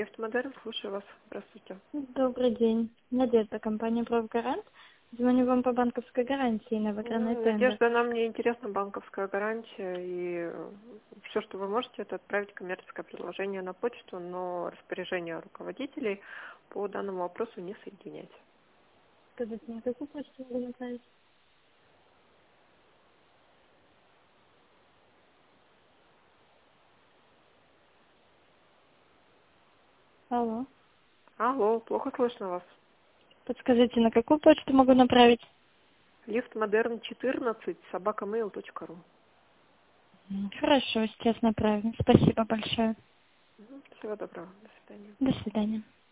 Лифт Модерн, слушаю вас. Здравствуйте. Добрый день. Надежда, компания «Правгарант». Звоню вам по банковской гарантии на выбранный тендер. Надежда, нам не интересна банковская гарантия, и все, что вы можете, это отправить коммерческое предложение на почту, но распоряжение руководителей по данному вопросу не соединять. Скажите, на какую почту могу направить? Алло. Алло, плохо слышно вас. Подскажите, на какую почту могу направить? Лифт Модерн 14 @mail.ru. Хорошо, сейчас направим. Спасибо большое. Всего доброго. До свидания. До свидания.